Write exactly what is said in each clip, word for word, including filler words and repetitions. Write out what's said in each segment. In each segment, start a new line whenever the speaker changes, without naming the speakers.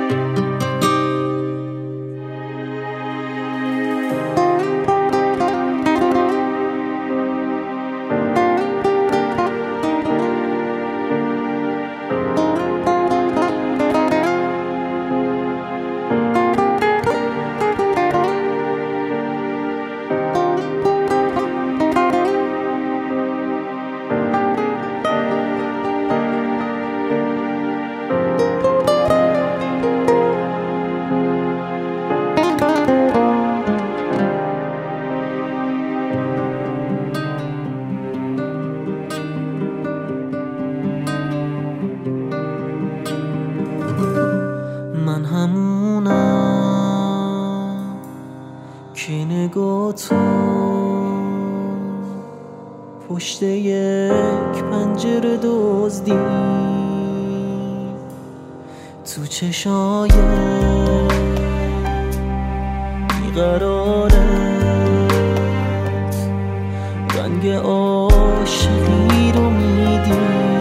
من همونم که نگاه تو پشت یک پنجره دزدی تو چشای بیقرارت رنگ عاشقی رو میدی.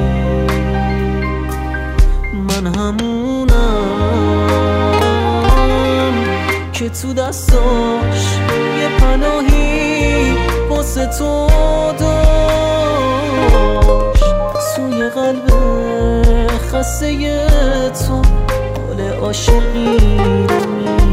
من همونم که تو دستاش یه پناهی واسه تو داشت، سوی قلب خسته تو حال عاشقی رو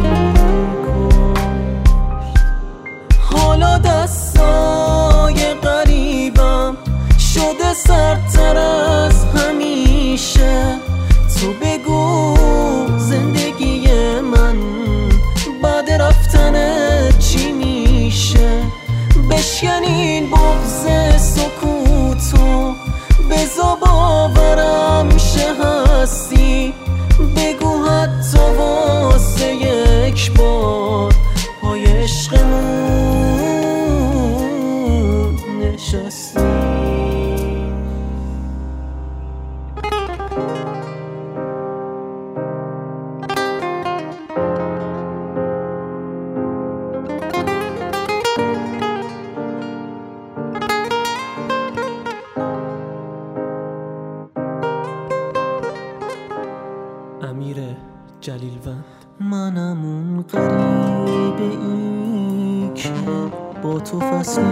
میکشت. حالا دستای قریبم شده سردتر از همیشه. تو بگو زندگی من بعد رفتنت چی میشه؟ بشکن این بغض سکوتو، بذار باورم شه هستی. بگو حتی واسه یک بار پای عشقمون نشستی. امیر جلیلوند. منم اون غریبه ای که با تو فصلی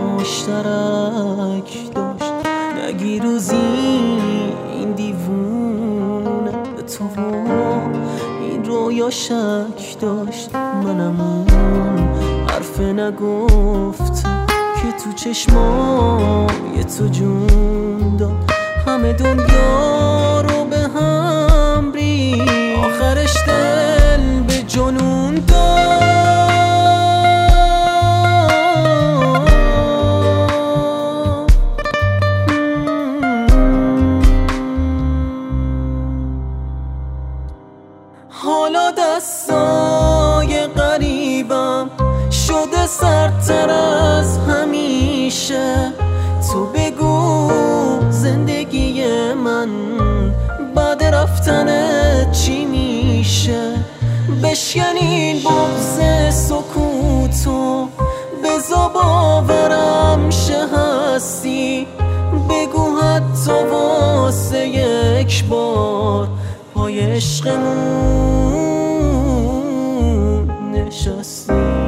مشترک داشت. نگی روزی این دیوونه به تو این رویا شک داشت. منم اون حرف نگفتم که تو چشمای تو جون داد. همه دنیا رو به هم ری، آخرش دل به جنون داد. حالا دستای قریبم شده سردتر از همیشه. تو بگو زندگی من بعد رفتنت چی میشه؟ بشکن این بغض سکوتو، بذار باورم شه هستی. بگو حتی واسه یک بار پای عشقمون نشستی.